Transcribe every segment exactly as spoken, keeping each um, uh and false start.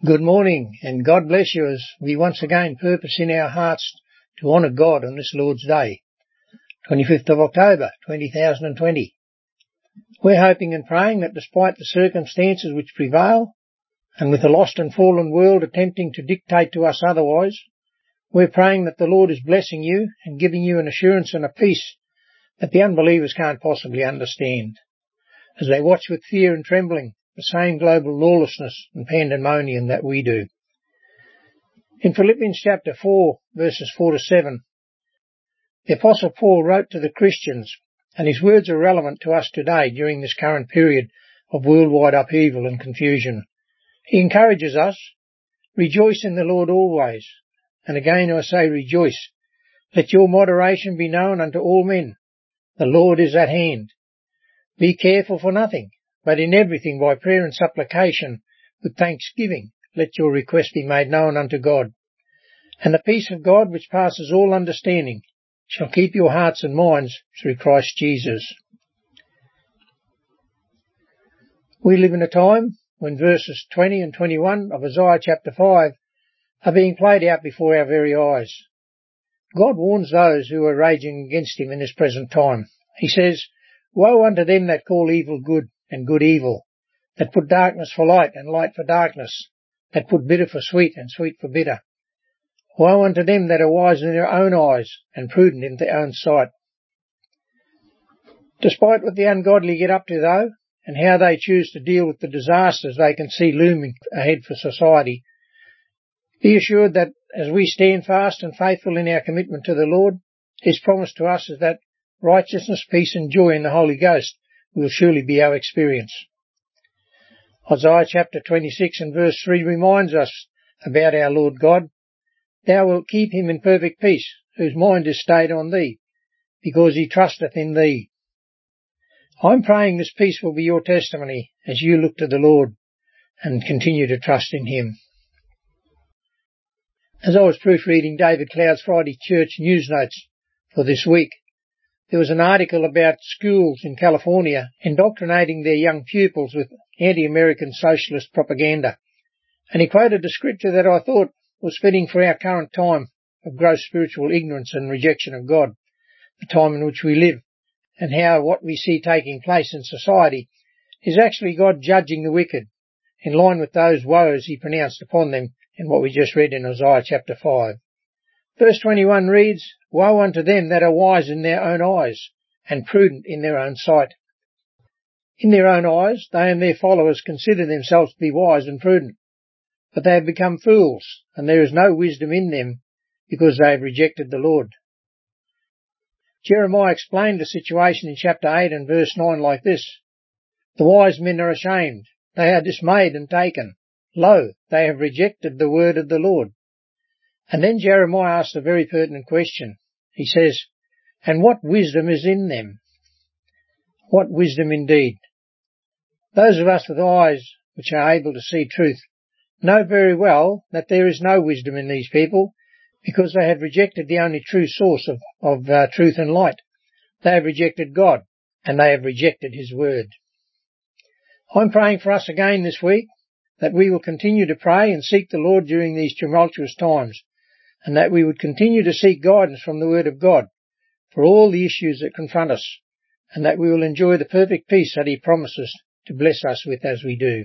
Good morning, and God bless you as we once again purpose in our hearts to honour God on this Lord's Day, twenty-fifth of October, two thousand twenty. We're hoping and praying that despite the circumstances which prevail, and with a lost and fallen world attempting to dictate to us otherwise, we're praying that the Lord is blessing you and giving you an assurance and a peace that the unbelievers can't possibly understand, as they watch with fear and trembling the same global lawlessness and pandemonium that we do. In Philippians chapter four, verses four to seven, the Apostle Paul wrote to the Christians, and his words are relevant to us today during this current period of worldwide upheaval and confusion. He encourages us, "Rejoice in the Lord always, and again I say rejoice. Let your moderation be known unto all men. The Lord is at hand. Be careful for nothing, but in everything by prayer and supplication with thanksgiving let your request be made known unto God. And the peace of God which passes all understanding shall keep your hearts and minds through Christ Jesus." We live in a time when verses twenty and twenty-one of Isaiah chapter five are being played out before our very eyes. God warns those who are raging against him in this present time. He says, "Woe unto them that call evil good, and good evil, that put darkness for light and light for darkness, that put bitter for sweet and sweet for bitter. Woe unto them that are wise in their own eyes and prudent in their own sight." Despite what the ungodly get up to, though, and how they choose to deal with the disasters they can see looming ahead for society, be assured that as we stand fast and faithful in our commitment to the Lord, his promise to us is that righteousness, peace and joy in the Holy Ghost will surely be our experience. Isaiah chapter twenty-six and verse three reminds us about our Lord God. "Thou wilt keep him in perfect peace, whose mind is stayed on thee, because he trusteth in thee." I'm praying this peace will be your testimony as you look to the Lord and continue to trust in him. As I was proofreading David Cloud's Friday Church News Notes for this week, there was an article about schools in California indoctrinating their young pupils with anti-American socialist propaganda, and he quoted a scripture that I thought was fitting for our current time of gross spiritual ignorance and rejection of God, the time in which we live, and how what we see taking place in society is actually God judging the wicked, in line with those woes he pronounced upon them in what we just read in Isaiah chapter five. Verse twenty-one reads, "Woe unto them that are wise in their own eyes, and prudent in their own sight." In their own eyes, they and their followers consider themselves to be wise and prudent, but they have become fools, and there is no wisdom in them because they have rejected the Lord. Jeremiah explained the situation in chapter eight and verse nine like this, "The wise men are ashamed, they are dismayed and taken. Lo, they have rejected the word of the Lord." And then Jeremiah asks a very pertinent question. He says, "And what wisdom is in them?" What wisdom indeed. Those of us with eyes which are able to see truth know very well that there is no wisdom in these people, because they have rejected the only true source of, of uh, truth and light. They have rejected God, and they have rejected his word. I'm praying for us again this week that we will continue to pray and seek the Lord during these tumultuous times, and that we would continue to seek guidance from the Word of God for all the issues that confront us, and that we will enjoy the perfect peace that he promises to bless us with as we do.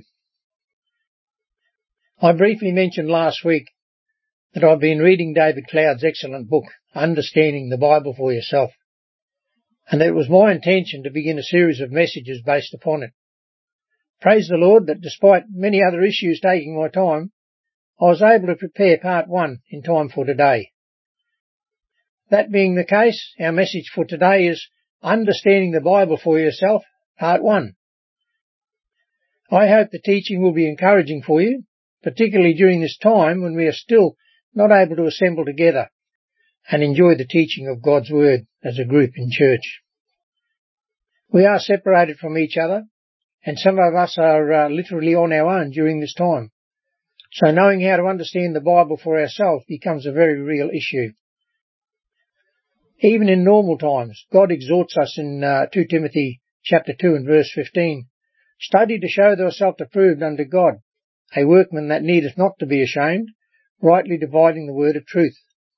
I briefly mentioned last week that I've been reading David Cloud's excellent book, Understanding the Bible for Yourself, and that it was my intention to begin a series of messages based upon it. Praise the Lord that despite many other issues taking my time, I was able to prepare part one in time for today. That being the case, our message for today is Understanding the Bible for Yourself, part one. I hope the teaching will be encouraging for you, particularly during this time when we are still not able to assemble together and enjoy the teaching of God's Word as a group in church. We are separated from each other, and some of us are uh, literally on our own during this time. So knowing how to understand the Bible for ourselves becomes a very real issue. Even in normal times, God exhorts us in uh, Second Timothy chapter two and verse fifteen, "Study to show thyself approved unto God, a workman that needeth not to be ashamed, rightly dividing the word of truth.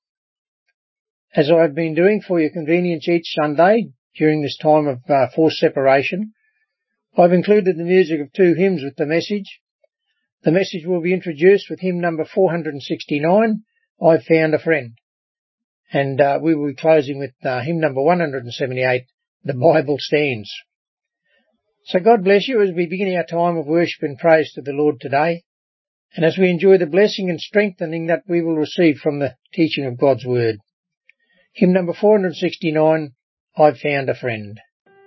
As I have been doing for your convenience each Sunday during this time of uh, forced separation, I've included the music of two hymns with the message. The message will be introduced with hymn number four hundred sixty-nine, I've Found a Friend. And uh, we will be closing with uh, hymn number one hundred seventy-eight, The Bible Stands. So God bless you as we begin our time of worship and praise to the Lord today, and as we enjoy the blessing and strengthening that we will receive from the teaching of God's Word. Hymn number four hundred sixty-nine, I've Found a Friend.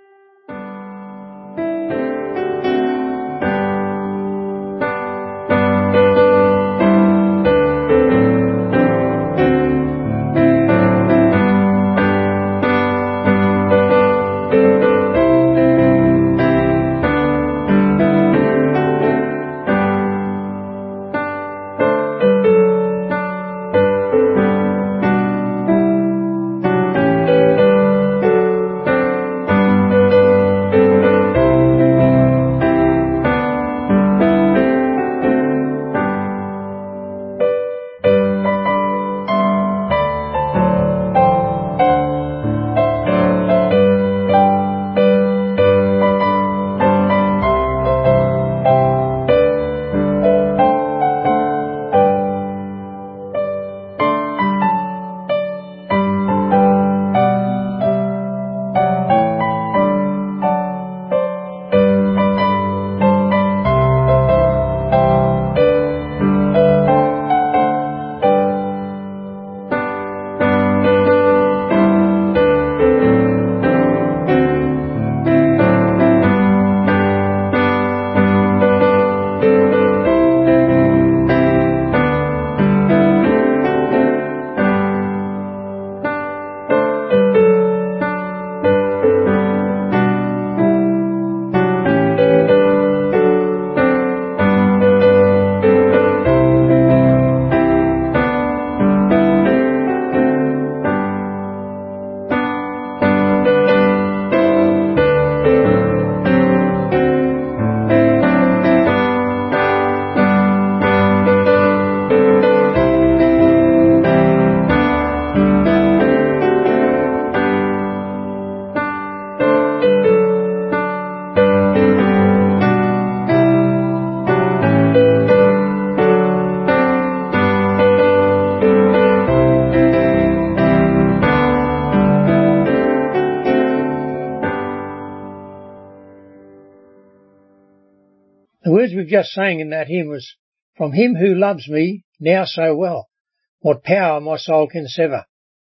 The words we've just sang in that hymn was, from him who loves me now so well, what power my soul can sever?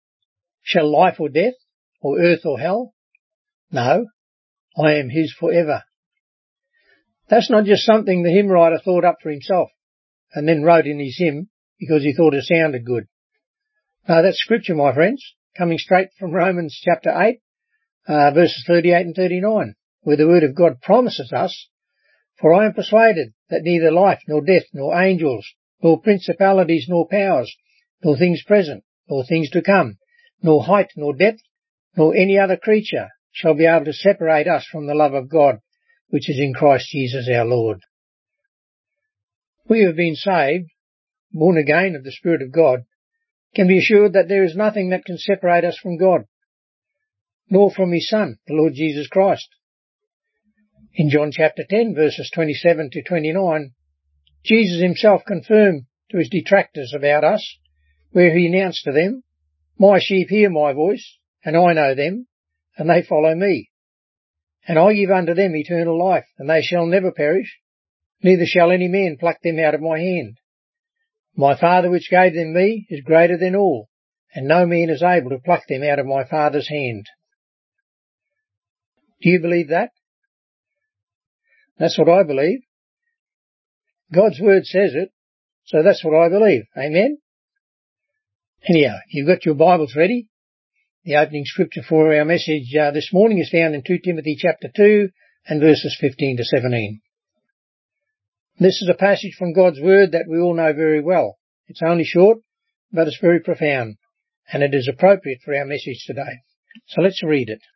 Shall life or death, or earth or hell? No, I am his for ever. That's not just something the hymn writer thought up for himself and then wrote in his hymn because he thought it sounded good. No, that's scripture, my friends, coming straight from Romans chapter eight, uh, verses thirty-eight and thirty-nine, where the word of God promises us, for I am persuaded that neither life, nor death, nor angels, nor principalities, nor powers, nor things present, nor things to come, nor height, nor depth, nor any other creature shall be able to separate us from the love of God, which is in Christ Jesus our Lord. We who have been saved, born again of the Spirit of God, can be assured that there is nothing that can separate us from God, nor from his Son, the Lord Jesus Christ. In John chapter ten, verses twenty-seven to twenty-nine, Jesus himself confirmed to his detractors about us, where he announced to them, my sheep hear my voice, and I know them, and they follow me. And I give unto them eternal life, and they shall never perish, neither shall any man pluck them out of my hand. My Father which gave them me is greater than all, and no man is able to pluck them out of my Father's hand. Do you believe that? That's what I believe. God's word says it, so that's what I believe. Amen? Anyhow, you've got your Bibles ready. The opening scripture for our message uh, this morning is found in Second Timothy chapter two and verses fifteen to seventeen. This is a passage from God's word that we all know very well. It's only short, but it's very profound, and it is appropriate for our message today. So let's read it.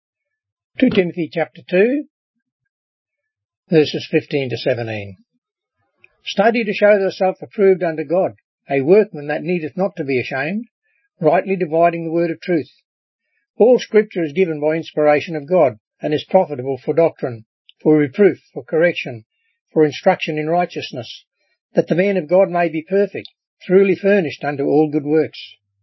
Second Timothy chapter two, verses fifteen to seventeen. Study to show thyself approved unto God, a workman that needeth not to be ashamed, rightly dividing the word of truth. All Scripture is given by inspiration of God, and is profitable for doctrine, for reproof, for correction, for instruction in righteousness, that the man of God may be perfect, truly furnished unto all good works.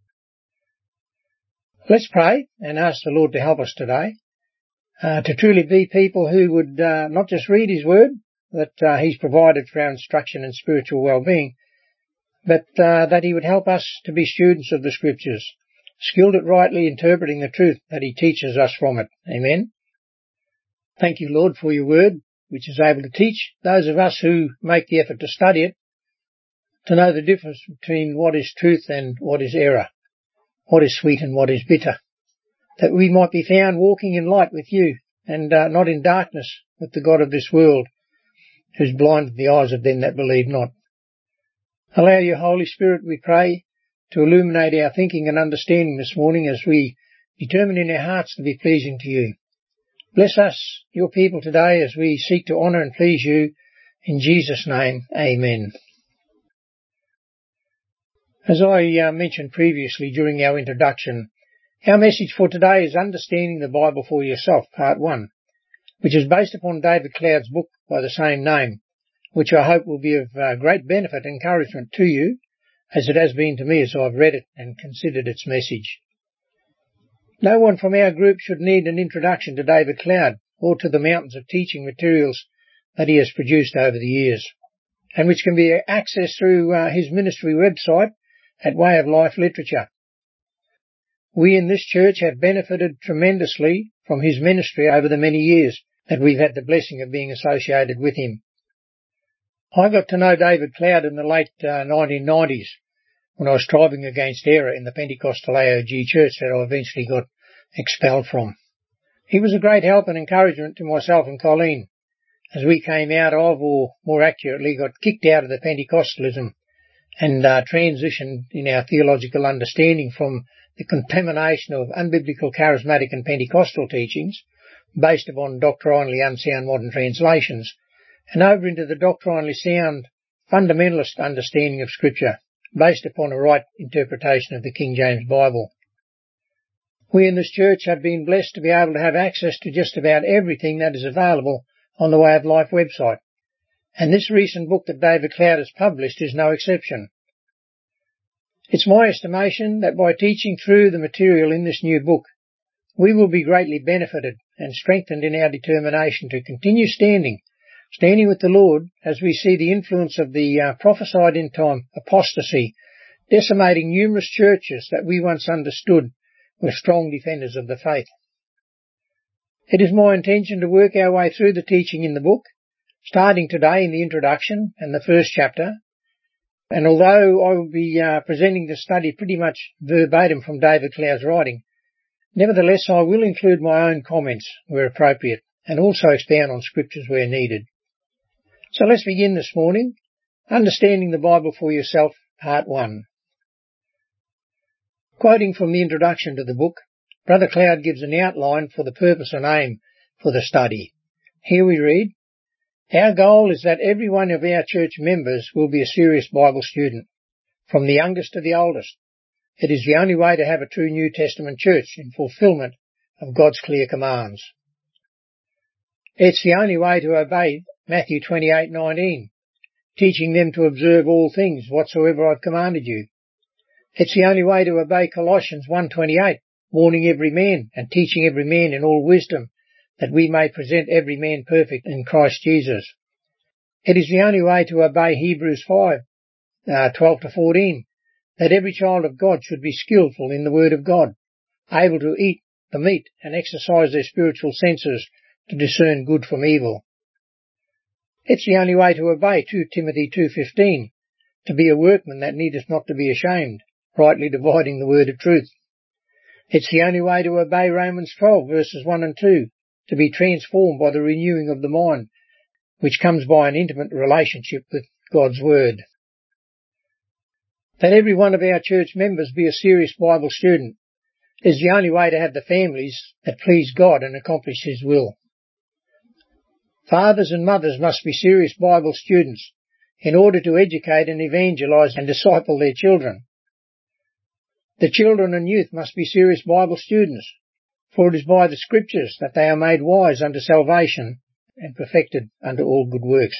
Let's pray and ask the Lord to help us today, uh, to truly be people who would uh, not just read His Word, that uh, He's provided for our instruction and spiritual well-being, but uh, that He would help us to be students of the Scriptures, skilled at rightly interpreting the truth that He teaches us from it. Amen. Thank you, Lord, for your Word, which is able to teach those of us who make the effort to study it, to know the difference between what is truth and what is error, what is sweet and what is bitter, that we might be found walking in light with you, and uh, not in darkness with the god of this world, who's blinded the eyes of them that believe not. Allow your Holy Spirit, we pray, to illuminate our thinking and understanding this morning as we determine in our hearts to be pleasing to you. Bless us, your people, today as we seek to honour and please you. In Jesus' name, amen. As I uh, mentioned previously during our introduction, our message for today is Understanding the Bible for Yourself, Part one, which is based upon David Cloud's book by the same name, which I hope will be of uh, great benefit and encouragement to you, as it has been to me as I've read it and considered its message. No one from our group should need an introduction to David Cloud or to the mountains of teaching materials that he has produced over the years, and which can be accessed through uh, his ministry website at Way of Life Literature. We in this church have benefited tremendously from his ministry over the many years that we've had the blessing of being associated with him. I got to know David Cloud in the late uh, nineteen nineties when I was striving against error in the Pentecostal A O G church that I eventually got expelled from. He was a great help and encouragement to myself and Colleen as we came out of, or more accurately, got kicked out of the Pentecostalism and uh, transitioned in our theological understanding from the contamination of unbiblical charismatic and Pentecostal teachings based upon doctrinally unsound modern translations and over into the doctrinally sound fundamentalist understanding of Scripture based upon a right interpretation of the King James Bible. We in this church have been blessed to be able to have access to just about everything that is available on the Way of Life website, and this recent book that David Cloud has published is no exception. It's my estimation that by teaching through the material in this new book, we will be greatly benefited and strengthened in our determination to continue standing, standing with the Lord as we see the influence of the uh, prophesied in time apostasy decimating numerous churches that we once understood were strong defenders of the faith. It is my intention to work our way through the teaching in the book, starting today in the introduction and the first chapter. And although I will be uh, presenting the study pretty much verbatim from David Cloud's writing, nevertheless I will include my own comments where appropriate and also expound on scriptures where needed. So let's begin this morning, Understanding the Bible for Yourself, Part one. Quoting from the introduction to the book, Brother Cloud gives an outline for the purpose and aim for the study. Here we read, Our goal is that every one of our church members will be a serious Bible student, from the youngest to the oldest. It is the only way to have a true New Testament church in fulfillment of God's clear commands. It's the only way to obey Matthew twenty-eight nineteen, teaching them to observe all things whatsoever I've commanded you. It's the only way to obey Colossians one twenty-eight, warning every man and teaching every man in all wisdom, that we may present every man perfect in Christ Jesus. It is the only way to obey Hebrews five, uh, twelve to fourteen, that every child of God should be skillful in the Word of God, able to eat the meat and exercise their spiritual senses to discern good from evil. It's the only way to obey two Timothy two fifteen, to be a workman that needeth not to be ashamed, rightly dividing the word of truth. It's the only way to obey Romans twelve verses one and two, to be transformed by the renewing of the mind, which comes by an intimate relationship with God's Word. That every one of our church members be a serious Bible student is the only way to have the families that please God and accomplish His will. Fathers and mothers must be serious Bible students in order to educate and evangelize and disciple their children. The children and youth must be serious Bible students, for it is by the Scriptures that they are made wise unto salvation and perfected unto all good works.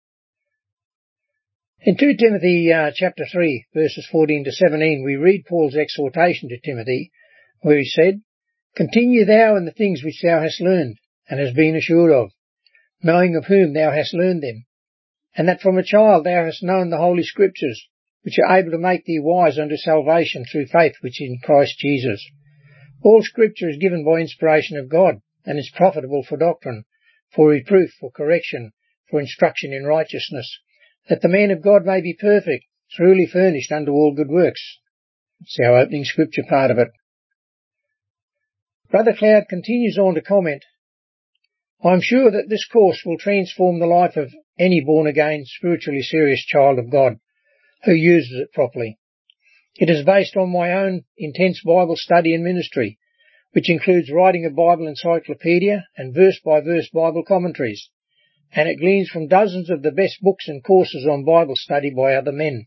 In Second Timothy uh, chapter three, verses fourteen to seventeen, we read Paul's exhortation to Timothy, where he said, "Continue thou in the things which thou hast learned, and hast been assured of, knowing of whom thou hast learned them, and that from a child thou hast known the Holy Scriptures, which are able to make thee wise unto salvation through faith which is in Christ Jesus. All Scripture is given by inspiration of God, and is profitable for doctrine, for reproof, for correction, for instruction in righteousness, that the man of God may be perfect, truly furnished unto all good works." It's our opening scripture part of it. Brother Cloud continues on to comment, "I'm sure that this course will transform the life of any born-again, spiritually serious child of God who uses it properly. It is based on my own intense Bible study and ministry, which includes writing a Bible encyclopedia and verse-by-verse Bible commentaries, and it gleans from dozens of the best books and courses on Bible study by other men.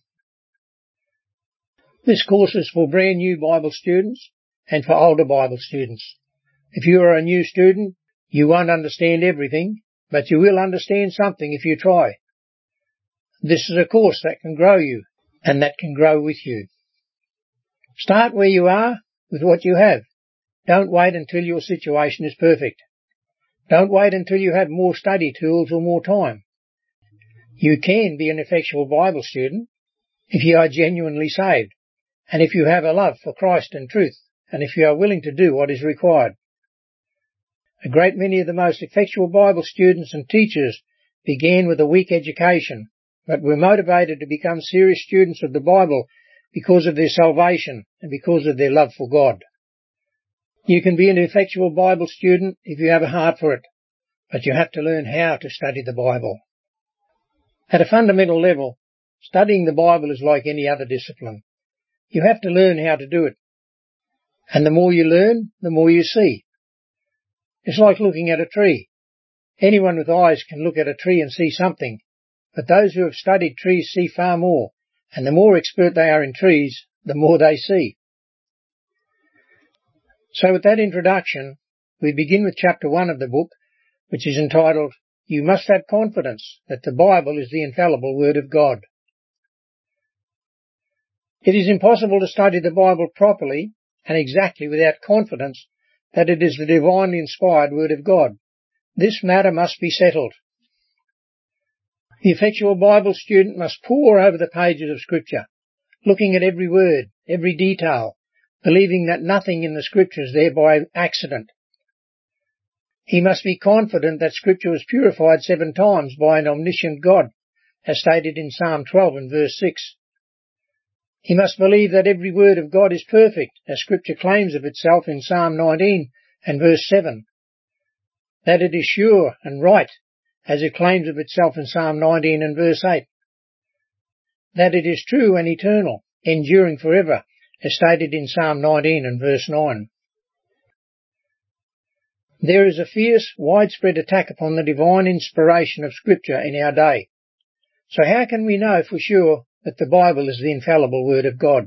This course is for brand new Bible students and for older Bible students. If you are a new student, you won't understand everything, but you will understand something if you try. This is a course that can grow you, and that can grow with you. Start where you are with what you have. Don't wait until your situation is perfect. Don't wait until you have more study tools or more time. You can be an effectual Bible student if you are genuinely saved, and if you have a love for Christ and truth, and if you are willing to do what is required. A great many of the most effectual Bible students and teachers began with a weak education, but were motivated to become serious students of the Bible because of their salvation and because of their love for God. You can be an effectual Bible student if you have a heart for it, but you have to learn how to study the Bible. At a fundamental level, studying the Bible is like any other discipline. You have to learn how to do it. And the more you learn, the more you see. It's like looking at a tree. Anyone with eyes can look at a tree and see something, but those who have studied trees see far more, and the more expert they are in trees, the more they see. So with that introduction, we begin with chapter one of the book, which is entitled, "You Must Have Confidence that the Bible is the Infallible Word of God." It is impossible to study the Bible properly and exactly without confidence that it is the divinely inspired Word of God. This matter must be settled. The effectual Bible student must pore over the pages of Scripture, looking at every word, every detail, believing that nothing in the Scriptures is there by accident. He must be confident that Scripture was purified seven times by an omniscient God, as stated in Psalm twelve and verse six. He must believe that every word of God is perfect, as Scripture claims of itself in Psalm nineteen and verse seven. That it is sure and right, as it claims of itself in Psalm nineteen and verse eight. That it is true and eternal, enduring forever, as stated in Psalm nineteen and verse nine. There is a fierce, widespread attack upon the divine inspiration of Scripture in our day. So how can we know for sure that the Bible is the infallible Word of God?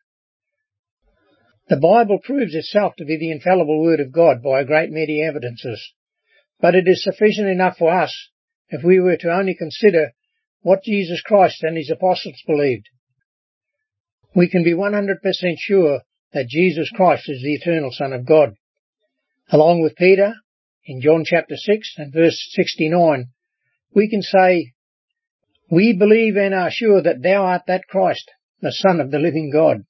The Bible proves itself to be the infallible Word of God by a great many evidences, but it is sufficient enough for us if we were to only consider what Jesus Christ and His apostles believed. We can be one hundred percent sure that Jesus Christ is the eternal Son of God. Along with Peter, in John chapter six and verse sixty-nine, we can say, "We believe and are sure that thou art that Christ, the Son of the living God."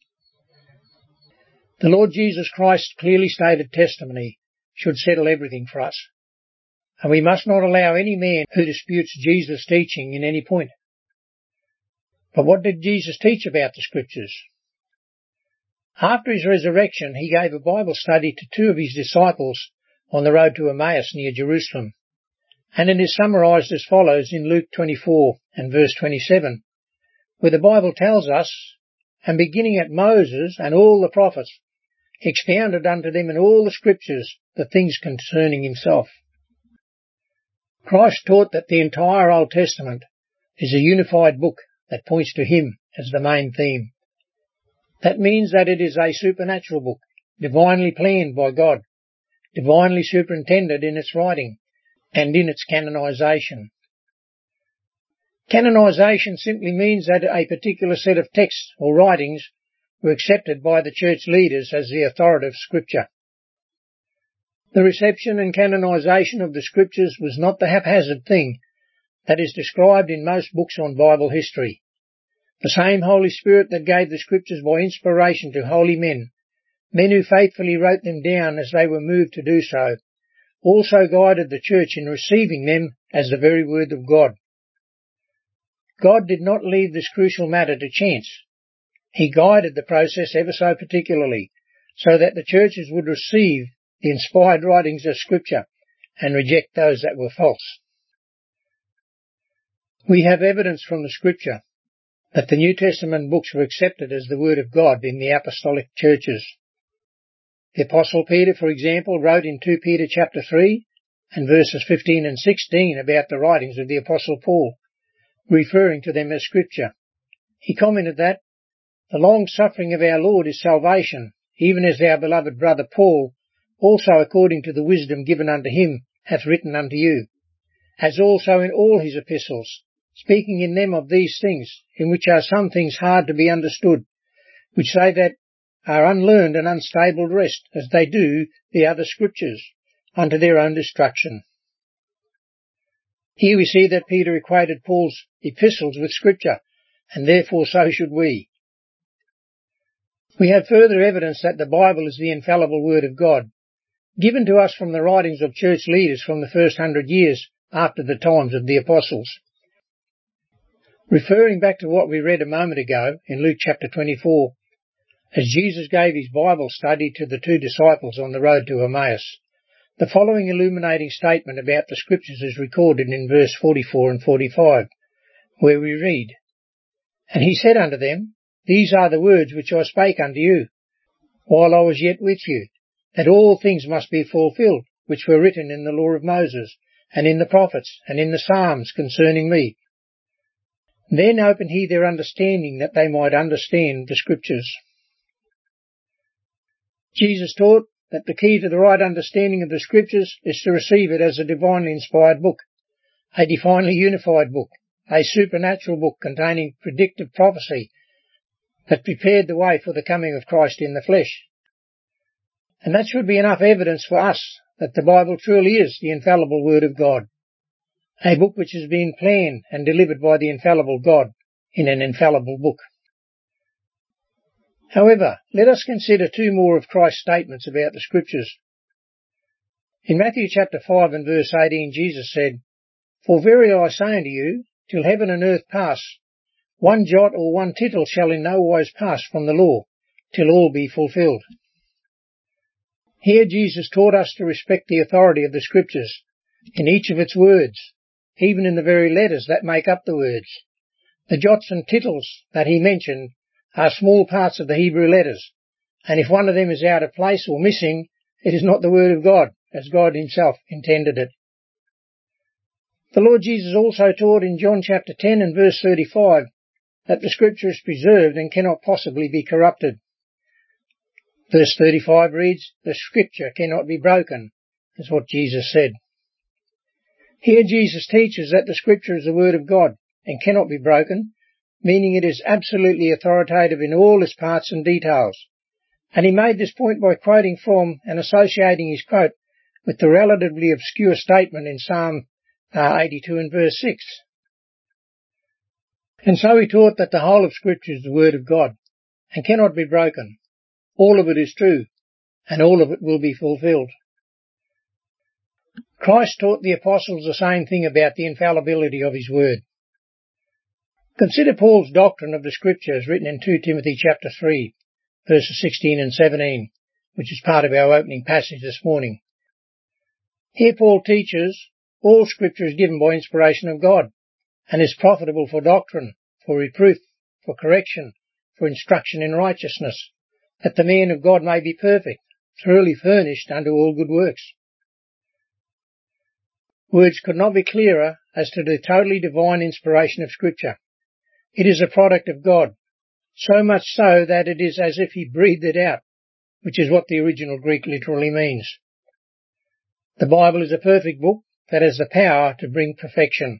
The Lord Jesus Christ's clearly stated testimony should settle everything for us, and we must not allow any man who disputes Jesus' teaching in any point. But what did Jesus teach about the Scriptures? After his resurrection, he gave a Bible study to two of his disciples on the road to Emmaus near Jerusalem, and it is summarized as follows in Luke twenty-four and verse twenty-seven, where the Bible tells us, "And beginning at Moses and all the prophets, expounded unto them in all the Scriptures the things concerning himself." Christ taught that the entire Old Testament is a unified book that points to Him as the main theme. That means that it is a supernatural book, divinely planned by God, divinely superintended in its writing and in its canonization. Canonization simply means that a particular set of texts or writings were accepted by the church leaders as the authoritative scripture. The reception and canonization of the scriptures was not the haphazard thing that is described in most books on Bible history. The same Holy Spirit that gave the scriptures by inspiration to holy men, men who faithfully wrote them down as they were moved to do so, also guided the church in receiving them as the very word of God. God did not leave this crucial matter to chance. He guided the process ever so particularly, so that the churches would receive the inspired writings of Scripture and reject those that were false. We have evidence from the Scripture that the New Testament books were accepted as the Word of God in the apostolic churches. The Apostle Peter, for example, wrote in Second Peter chapter three and verses fifteen and sixteen about the writings of the Apostle Paul, referring to them as Scripture. He commented that, "The long-suffering of our Lord is salvation, even as our beloved brother Paul, also according to the wisdom given unto him, hath written unto you, as also in all his epistles, speaking in them of these things, in which are some things hard to be understood, which they that are unlearned and unstable rest, as they do the other scriptures, unto their own destruction." Here we see that Peter equated Paul's epistles with Scripture, and therefore so should we. We have further evidence that the Bible is the infallible Word of God, given to us from the writings of church leaders from the first hundred years after the times of the apostles. Referring back to what we read a moment ago in Luke chapter twenty-four, as Jesus gave his Bible study to the two disciples on the road to Emmaus, the following illuminating statement about the Scriptures is recorded in verse forty-four and forty-five, where we read, "And he said unto them, These are the words which I spake unto you, while I was yet with you, that all things must be fulfilled, which were written in the law of Moses, and in the prophets, and in the Psalms concerning me. Then opened he their understanding, that they might understand the Scriptures." Jesus taught that the key to the right understanding of the Scriptures is to receive it as a divinely inspired book, a divinely unified book, a supernatural book containing predictive prophecy that prepared the way for the coming of Christ in the flesh. And that should be enough evidence for us that the Bible truly is the infallible Word of God, a book which has been planned and delivered by the infallible God in an infallible book. However, let us consider two more of Christ's statements about the Scriptures. In Matthew chapter five and verse eighteen, Jesus said, "For verily I say unto you, till heaven and earth pass, one jot or one tittle shall in no wise pass from the law, till all be fulfilled." Here Jesus taught us to respect the authority of the Scriptures in each of its words, even in the very letters that make up the words. The jots and tittles that he mentioned are small parts of the Hebrew letters, and if one of them is out of place or missing, it is not the Word of God, as God himself intended it. The Lord Jesus also taught in John chapter ten and verse thirty-five that the Scripture is preserved and cannot possibly be corrupted. Verse thirty-five reads, "The Scripture cannot be broken," is what Jesus said. Here Jesus teaches that the Scripture is the Word of God and cannot be broken, meaning it is absolutely authoritative in all its parts and details. And he made this point by quoting from and associating his quote with the relatively obscure statement in Psalm uh, eighty-two and verse six. And so he taught that the whole of Scripture is the Word of God and cannot be broken. All of it is true, and all of it will be fulfilled. Christ taught the apostles the same thing about the infallibility of his word. Consider Paul's doctrine of the Scriptures written in Second Timothy chapter three, verses sixteen and seventeen, which is part of our opening passage this morning. Here Paul teaches all Scripture is given by inspiration of God, and is profitable for doctrine, for reproof, for correction, for instruction in righteousness, that the man of God may be perfect, thoroughly furnished unto all good works. Words could not be clearer as to the totally divine inspiration of Scripture. It is a product of God, so much so that it is as if He breathed it out, which is what the original Greek literally means. The Bible is a perfect book that has the power to bring perfection.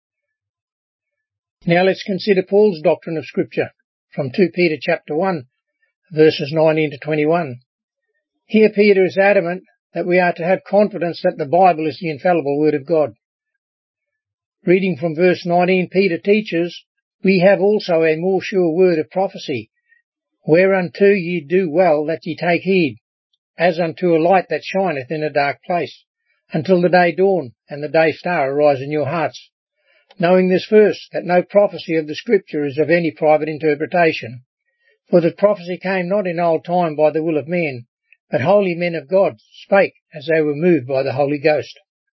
Now let's consider Paul's doctrine of Scripture from Second Peter chapter one, verses nineteen to twenty-one. Here Peter is adamant that we are to have confidence that the Bible is the infallible Word of God. Reading from verse nineteen, Peter teaches, "We have also a more sure word of prophecy, whereunto ye do well that ye take heed, as unto a light that shineth in a dark place, until the day dawn and the day star arise in your hearts. Knowing this first, that no prophecy of the Scripture is of any private interpretation. For the prophecy came not in old time by the will of man, but holy men of God spake as they were moved by the Holy Ghost."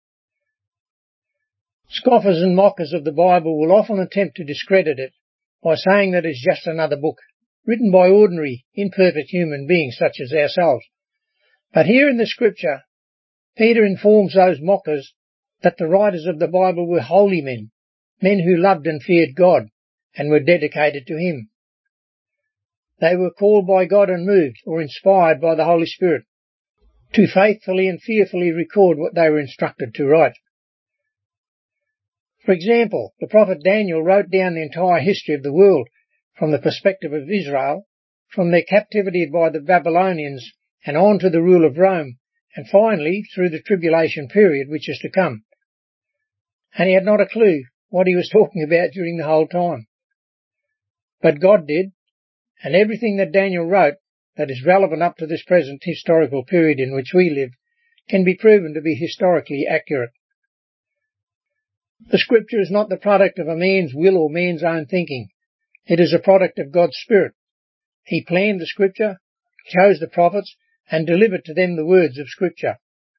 Scoffers and mockers of the Bible will often attempt to discredit it by saying that it's just another book, written by ordinary, imperfect human beings such as ourselves. But here in the Scripture, Peter informs those mockers that the writers of the Bible were holy men, men who loved and feared God and were dedicated to Him. They were called by God and moved or inspired by the Holy Spirit to faithfully and fearfully record what they were instructed to write. For example, the prophet Daniel wrote down the entire history of the world from the perspective of Israel, from their captivity by the Babylonians and on to the rule of Rome, and finally through the tribulation period which is to come. And he had not a clue what he was talking about during the whole time. But God did, and everything that Daniel wrote that is relevant up to this present historical period in which we live can be proven to be historically accurate. The Scripture is not the product of a man's will or man's own thinking. It is a product of God's Spirit. He planned the Scripture, chose the prophets, and delivered to them the words of Scripture.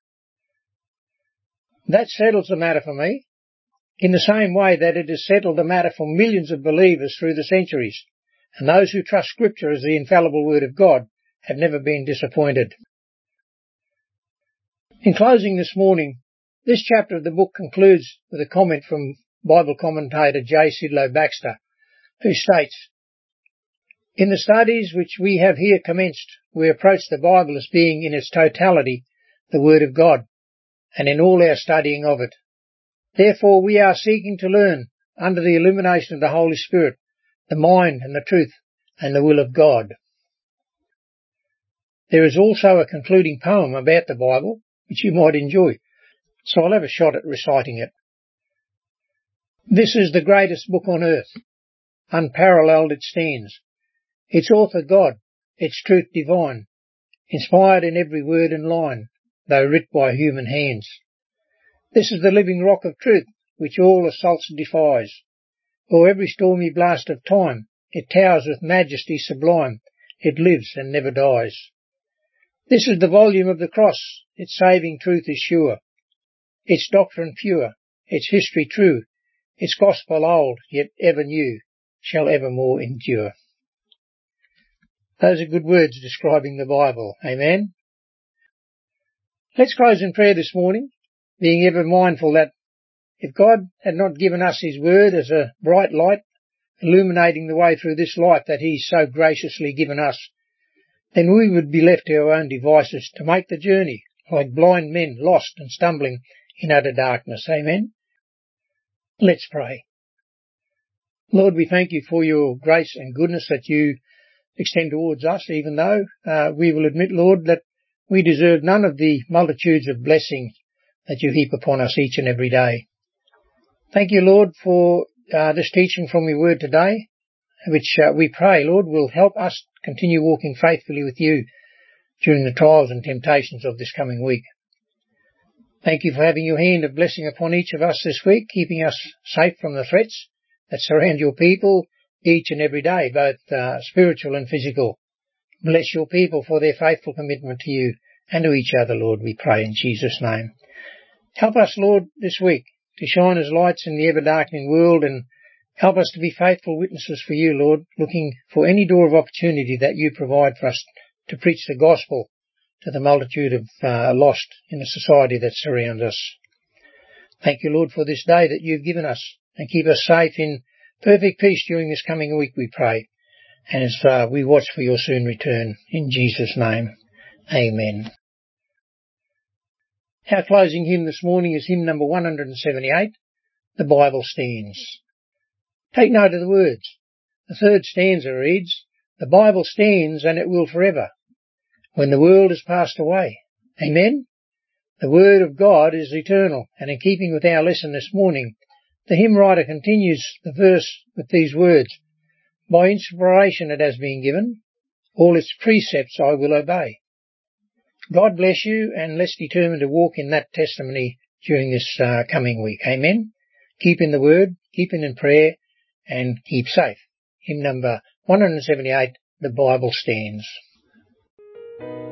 That settles the matter for me, in the same way that it has settled the matter for millions of believers through the centuries, and those who trust Scripture as the infallible Word of God have never been disappointed. In closing this morning, this chapter of the book concludes with a comment from Bible commentator J. Sidlow Baxter, who states, "In the studies which we have here commenced, we approach the Bible as being in its totality the Word of God, and in all our studying of it. Therefore we are seeking to learn, under the illumination of the Holy Spirit, the mind and the truth and the will of God." There is also a concluding poem about the Bible, which you might enjoy, so I'll have a shot at reciting it. "This is the greatest book on earth. Unparalleled it stands. Its author God, its truth divine, inspired in every word and line, though writ by human hands. This is the living rock of truth, which all assaults defies. O'er every stormy blast of time, it towers with majesty sublime. It lives and never dies. This is the volume of the cross, its saving truth is sure, its doctrine pure, its history true, its gospel old, yet ever new, shall evermore endure." Those are good words describing the Bible. Amen. Let's close in prayer this morning, being ever mindful that if God had not given us His Word as a bright light, illuminating the way through this life that He's so graciously given us, then we would be left to our own devices to make the journey, like blind men lost and stumbling in utter darkness. Amen. Let's pray. Lord, we thank You for Your grace and goodness that You extend towards us, even though uh, we will admit, Lord, that we deserve none of the multitudes of blessings that You heap upon us each and every day. Thank You, Lord, for uh, this teaching from Your Word today, which uh, we pray, Lord, will help us continue walking faithfully with You during the trials and temptations of this coming week. Thank You for having Your hand of blessing upon each of us this week, keeping us safe from the threats that surround Your people each and every day, both uh, spiritual and physical. Bless Your people for their faithful commitment to You and to each other, Lord, we pray in Jesus' name. Help us, Lord, this week to shine as lights in the ever-darkening world, and help us to be faithful witnesses for You, Lord, looking for any door of opportunity that You provide for us to preach the gospel to the multitude of uh, lost in the society that surrounds us. Thank you, Lord, for this day that you've given us, and keep us safe in perfect peace during this coming week, we pray. And as uh, we watch for your soon return, in Jesus' name, amen. Our closing hymn this morning is hymn number one hundred seventy-eight, The Bible Stands. Take note of the words. The third stanza reads, The Bible stands and it will forever, when the world has passed away. Amen? The Word of God is eternal, and in keeping with our lesson this morning, the hymn writer continues the verse with these words, By inspiration it has been given, all its precepts I will obey. God bless you, and let's determine to walk in that testimony during this uh, coming week. Amen? Keep in the Word, keep in prayer, and keep safe. Hymn number one hundred seventy-eight, The Bible Stands.